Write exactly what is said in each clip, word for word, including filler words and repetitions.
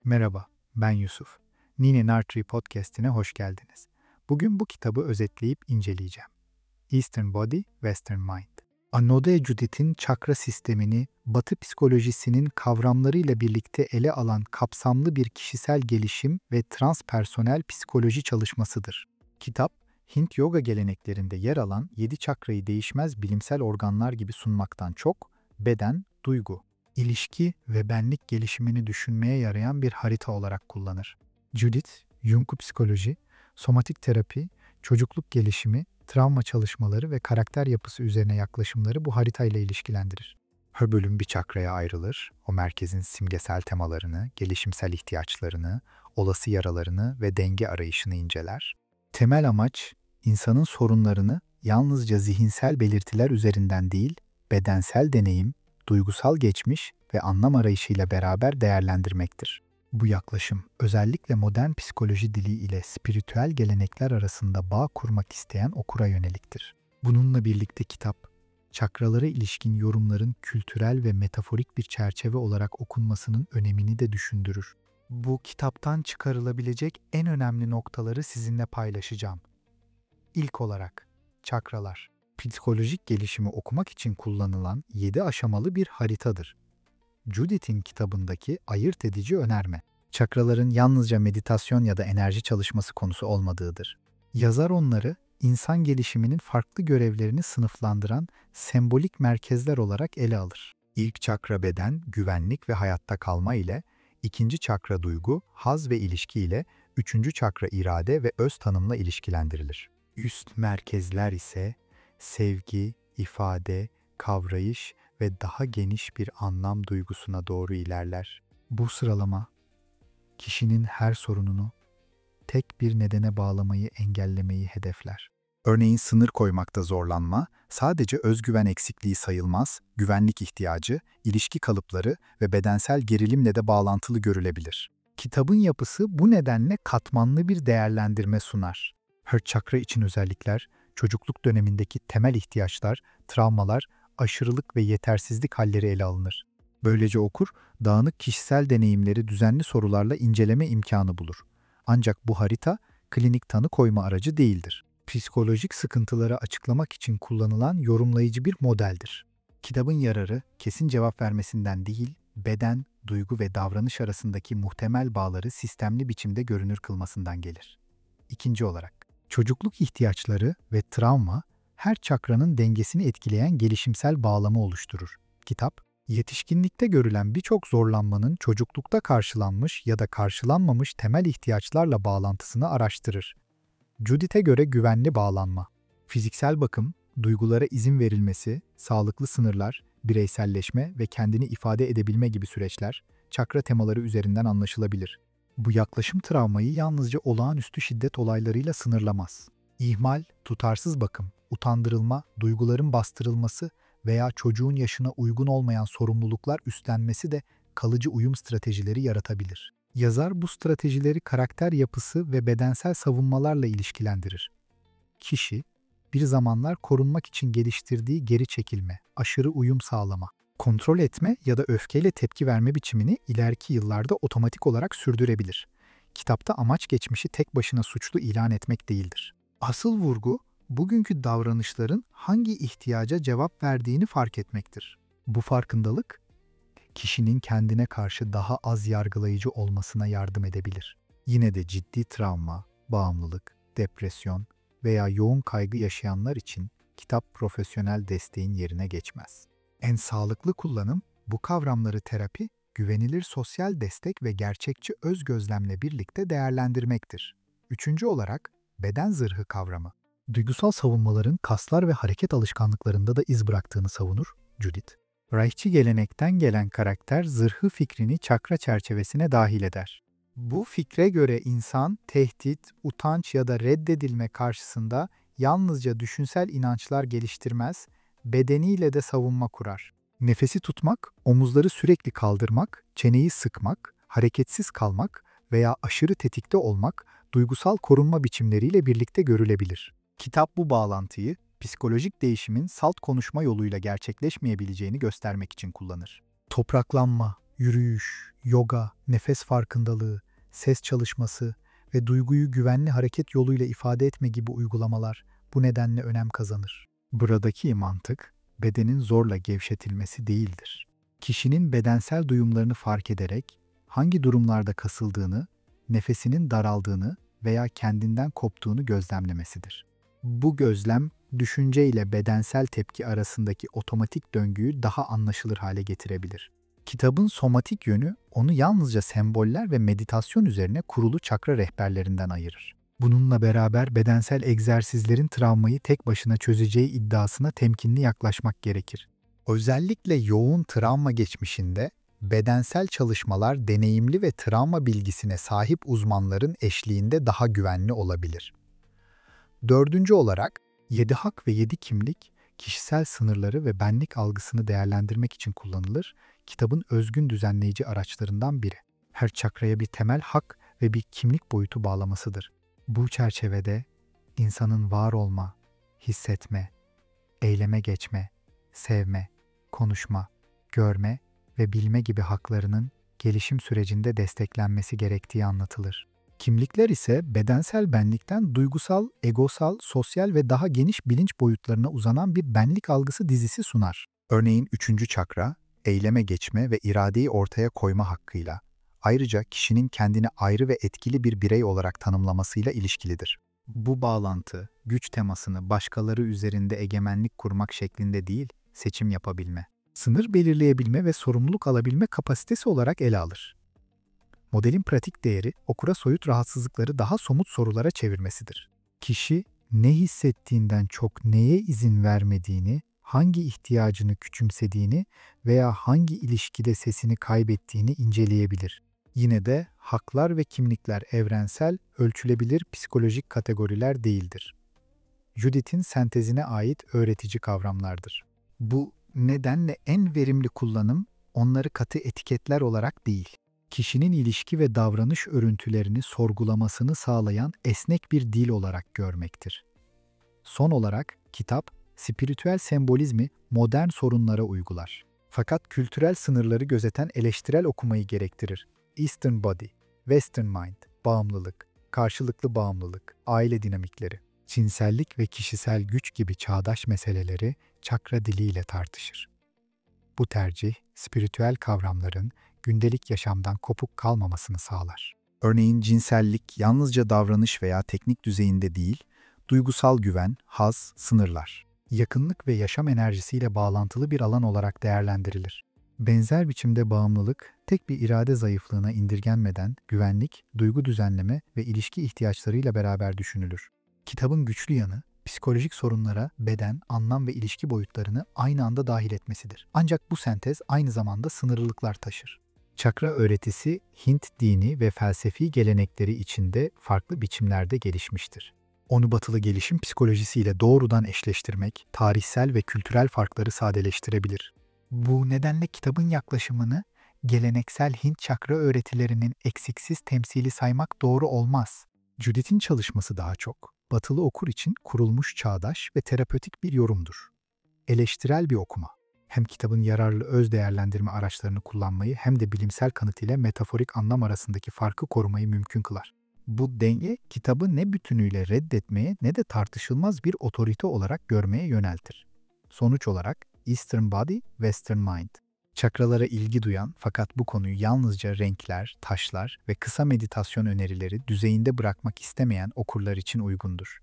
Merhaba, ben Yusuf. Nine Nartree Podcast'ine hoş geldiniz. Bugün bu kitabı özetleyip inceleyeceğim. Eastern Body, Western Mind. Anodea Judith'in çakra sistemini Batı psikolojisinin kavramlarıyla birlikte ele alan kapsamlı bir kişisel gelişim ve transpersonel psikoloji çalışmasıdır. Kitap, Hint yoga geleneklerinde yer alan yedi çakrayı değişmez bilimsel organlar gibi sunmaktan çok, beden, duygu, ilişki ve benlik gelişimini düşünmeye yarayan bir harita olarak kullanır. Judith, Jung'u psikoloji, somatik terapi, çocukluk gelişimi, travma çalışmaları ve karakter yapısı üzerine yaklaşımları bu haritayla ilişkilendirir. Her bölüm bir çakraya ayrılır, o merkezin simgesel temalarını, gelişimsel ihtiyaçlarını, olası yaralarını ve denge arayışını inceler. Temel amaç, insanın sorunlarını yalnızca zihinsel belirtiler üzerinden değil, bedensel deneyim, duygusal geçmiş ve anlam arayışıyla beraber değerlendirmektir. Bu yaklaşım, özellikle modern psikoloji dili ile spiritüel gelenekler arasında bağ kurmak isteyen okura yöneliktir. Bununla birlikte kitap, çakralara ilişkin yorumların kültürel ve metaforik bir çerçeve olarak okunmasının önemini de düşündürür. Bu kitaptan çıkarılabilecek en önemli noktaları sizinle paylaşacağım. İlk olarak, çakralar, psikolojik gelişimi okumak için kullanılan yedi aşamalı bir haritadır. Judith'in kitabındaki ayırt edici önerme, çakraların yalnızca meditasyon ya da enerji çalışması konusu olmadığıdır. Yazar onları, insan gelişiminin farklı görevlerini sınıflandıran sembolik merkezler olarak ele alır. İlk çakra beden, güvenlik ve hayatta kalma ile, ikinci çakra duygu, haz ve ilişki ile, üçüncü çakra irade ve öz tanımla ilişkilendirilir. Üst merkezler ise sevgi, ifade, kavrayış ve daha geniş bir anlam duygusuna doğru ilerler. Bu sıralama, kişinin her sorununu tek bir nedene bağlamayı engellemeyi hedefler. Örneğin sınır koymakta zorlanma, sadece özgüven eksikliği sayılmaz, güvenlik ihtiyacı, ilişki kalıpları ve bedensel gerilimle de bağlantılı görülebilir. Kitabın yapısı bu nedenle katmanlı bir değerlendirme sunar. Her çakra için özellikler, çocukluk dönemindeki temel ihtiyaçlar, travmalar, aşırılık ve yetersizlik halleri ele alınır. Böylece okur, dağınık kişisel deneyimleri düzenli sorularla inceleme imkanı bulur. Ancak bu harita, klinik tanı koyma aracı değildir. Psikolojik sıkıntıları açıklamak için kullanılan yorumlayıcı bir modeldir. Kitabın yararı, kesin cevap vermesinden değil, beden, duygu ve davranış arasındaki muhtemel bağları sistemli biçimde görünür kılmasından gelir. İkinci olarak, çocukluk ihtiyaçları ve travma, her çakranın dengesini etkileyen gelişimsel bağlamı oluşturur. Kitap, yetişkinlikte görülen birçok zorlanmanın çocuklukta karşılanmış ya da karşılanmamış temel ihtiyaçlarla bağlantısını araştırır. Judith'e göre güvenli bağlanma, fiziksel bakım, duygulara izin verilmesi, sağlıklı sınırlar, bireyselleşme ve kendini ifade edebilme gibi süreçler, çakra temaları üzerinden anlaşılabilir. Bu yaklaşım travmayı yalnızca olağanüstü şiddet olaylarıyla sınırlamaz. İhmal, tutarsız bakım, utandırılma, duyguların bastırılması veya çocuğun yaşına uygun olmayan sorumluluklar üstlenmesi de kalıcı uyum stratejileri yaratabilir. Yazar bu stratejileri karakter yapısı ve bedensel savunmalarla ilişkilendirir. Kişi, bir zamanlar korunmak için geliştirdiği geri çekilme, aşırı uyum sağlama, kontrol etme ya da öfkeyle tepki verme biçimini ileriki yıllarda otomatik olarak sürdürebilir. Kitapta amaç geçmişi tek başına suçlu ilan etmek değildir. Asıl vurgu, bugünkü davranışların hangi ihtiyaca cevap verdiğini fark etmektir. Bu farkındalık, kişinin kendine karşı daha az yargılayıcı olmasına yardım edebilir. Yine de ciddi travma, bağımlılık, depresyon veya yoğun kaygı yaşayanlar için kitap profesyonel desteğin yerine geçmez. En sağlıklı kullanım, bu kavramları terapi, güvenilir sosyal destek ve gerçekçi öz gözlemle birlikte değerlendirmektir. Üçüncü olarak, beden zırhı kavramı. Duygusal savunmaların kaslar ve hareket alışkanlıklarında da iz bıraktığını savunur Judith. Reichçi gelenekten gelen karakter zırhı fikrini çakra çerçevesine dahil eder. Bu fikre göre insan tehdit, utanç ya da reddedilme karşısında yalnızca düşünsel inançlar geliştirmez, bedeniyle de savunma kurar. Nefesi tutmak, omuzları sürekli kaldırmak, çeneyi sıkmak, hareketsiz kalmak veya aşırı tetikte olmak duygusal korunma biçimleriyle birlikte görülebilir. Kitap bu bağlantıyı psikolojik değişimin salt konuşma yoluyla gerçekleşmeyebileceğini göstermek için kullanır. Topraklanma, Yürüyüş, yoga, nefes farkındalığı, ses çalışması ve duyguyu güvenli hareket yoluyla ifade etme gibi uygulamalar bu nedenle önem kazanır. Buradaki mantık, bedenin zorla gevşetilmesi değildir. Kişinin bedensel duyumlarını fark ederek hangi durumlarda kasıldığını, nefesinin daraldığını veya kendinden koptuğunu gözlemlemesidir. Bu gözlem, düşünce ile bedensel tepki arasındaki otomatik döngüyü daha anlaşılır hale getirebilir. Kitabın somatik yönü onu yalnızca semboller ve meditasyon üzerine kurulu çakra rehberlerinden ayırır. Bununla beraber bedensel egzersizlerin travmayı tek başına çözeceği iddiasına temkinli yaklaşmak gerekir. Özellikle yoğun travma geçmişinde bedensel çalışmalar deneyimli ve travma bilgisine sahip uzmanların eşliğinde daha güvenli olabilir. Dördüncü olarak, yedi hak ve yedi kimlik, kişisel sınırları ve benlik algısını değerlendirmek için kullanılır, kitabın özgün düzenleyici araçlarından biri. Her çakraya bir temel hak ve bir kimlik boyutu bağlamasıdır. Bu çerçevede insanın var olma, hissetme, eyleme geçme, sevme, konuşma, görme ve bilme gibi haklarının gelişim sürecinde desteklenmesi gerektiği anlatılır. Kimlikler ise bedensel benlikten duygusal, egosal, sosyal ve daha geniş bilinç boyutlarına uzanan bir benlik algısı dizisi sunar. Örneğin üçüncü çakra, eyleme geçme ve iradeyi ortaya koyma hakkıyla, ayrıca kişinin kendini ayrı ve etkili bir birey olarak tanımlamasıyla ilişkilidir. Bu bağlantı, güç temasını başkaları üzerinde egemenlik kurmak şeklinde değil, seçim yapabilme, sınır belirleyebilme ve sorumluluk alabilme kapasitesi olarak ele alır. Modelin pratik değeri, okura soyut rahatsızlıkları daha somut sorulara çevirmesidir. Kişi, ne hissettiğinden çok neye izin vermediğini, hangi ihtiyacını küçümsediğini veya hangi ilişkide sesini kaybettiğini inceleyebilir. Yine de haklar ve kimlikler evrensel, ölçülebilir psikolojik kategoriler değildir. Judith'in sentezine ait öğretici kavramlardır. Bu nedenle en verimli kullanım, onları katı etiketler olarak değil, kişinin ilişki ve davranış örüntülerini sorgulamasını sağlayan esnek bir dil olarak görmektir. Son olarak, kitap, spiritüel sembolizmi modern sorunlara uygular. Fakat kültürel sınırları gözeten eleştirel okumayı gerektirir. Eastern Body, Western Mind, bağımlılık, karşılıklı bağımlılık, aile dinamikleri, cinsellik ve kişisel güç gibi çağdaş meseleleri çakra diliyle tartışır. Bu tercih, spiritüel kavramların gündelik yaşamdan kopuk kalmamasını sağlar. Örneğin cinsellik yalnızca davranış veya teknik düzeyinde değil, duygusal güven, haz, sınırlar, yakınlık ve yaşam enerjisiyle bağlantılı bir alan olarak değerlendirilir. Benzer biçimde bağımlılık, tek bir irade zayıflığına indirgenmeden güvenlik, duygu düzenleme ve ilişki ihtiyaçlarıyla beraber düşünülür. Kitabın güçlü yanı, psikolojik sorunlara beden, anlam ve ilişki boyutlarını aynı anda dahil etmesidir. Ancak bu sentez aynı zamanda sınırlılıklar taşır. Çakra öğretisi, Hint dini ve felsefi gelenekleri içinde farklı biçimlerde gelişmiştir. Onu batılı gelişim psikolojisiyle doğrudan eşleştirmek, tarihsel ve kültürel farkları sadeleştirebilir. Bu nedenle kitabın yaklaşımını geleneksel Hint çakra öğretilerinin eksiksiz temsili saymak doğru olmaz. Judith'in çalışması daha çok, batılı okur için kurulmuş çağdaş ve terapötik bir yorumdur. Eleştirel bir okuma. Hem kitabın yararlı öz değerlendirme araçlarını kullanmayı hem de bilimsel kanıt ile metaforik anlam arasındaki farkı korumayı mümkün kılar. Bu denge, kitabı ne bütünüyle reddetmeye ne de tartışılmaz bir otorite olarak görmeye yöneltir. Sonuç olarak Eastern Body, Western Mind. Çakralara ilgi duyan fakat bu konuyu yalnızca renkler, taşlar ve kısa meditasyon önerileri düzeyinde bırakmak istemeyen okurlar için uygundur.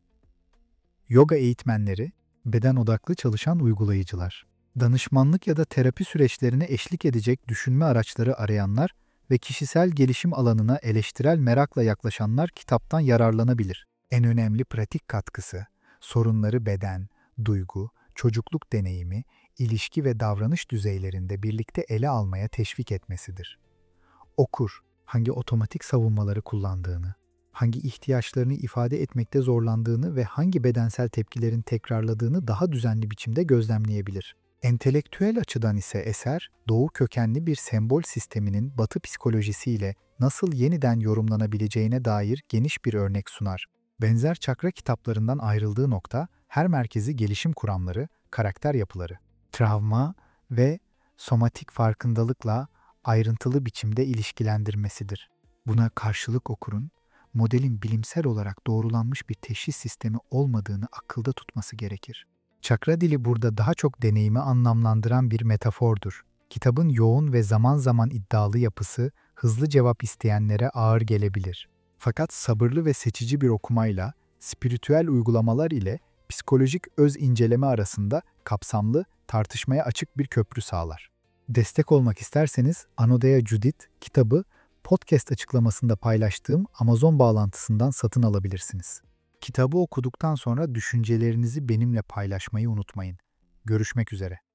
Yoga eğitmenleri, beden odaklı çalışan uygulayıcılar, danışmanlık ya da terapi süreçlerine eşlik edecek düşünme araçları arayanlar ve kişisel gelişim alanına eleştirel merakla yaklaşanlar kitaptan yararlanabilir. En önemli pratik katkısı, sorunları beden, duygu, çocukluk deneyimi, ilişki ve davranış düzeylerinde birlikte ele almaya teşvik etmesidir. Okur, hangi otomatik savunmaları kullandığını, hangi ihtiyaçlarını ifade etmekte zorlandığını ve hangi bedensel tepkilerin tekrarladığını daha düzenli biçimde gözlemleyebilir. Entelektüel açıdan ise eser, Doğu kökenli bir sembol sisteminin Batı psikolojisiyle nasıl yeniden yorumlanabileceğine dair geniş bir örnek sunar. Benzer çakra kitaplarından ayrıldığı nokta, her merkezi gelişim kuramları, karakter yapıları, travma ve somatik farkındalıkla ayrıntılı biçimde ilişkilendirmesidir. Buna karşılık okurun, modelin bilimsel olarak doğrulanmış bir teşhis sistemi olmadığını akılda tutması gerekir. Çakra dili burada daha çok deneyimi anlamlandıran bir metafordur. Kitabın yoğun ve zaman zaman iddialı yapısı, hızlı cevap isteyenlere ağır gelebilir. Fakat sabırlı ve seçici bir okumayla, spiritüel uygulamalar ile psikolojik öz inceleme arasında kapsamlı, tartışmaya açık bir köprü sağlar. Destek olmak isterseniz Anodea Judith kitabı podcast açıklamasında paylaştığım Amazon bağlantısından satın alabilirsiniz. Kitabı okuduktan sonra düşüncelerinizi benimle paylaşmayı unutmayın. Görüşmek üzere.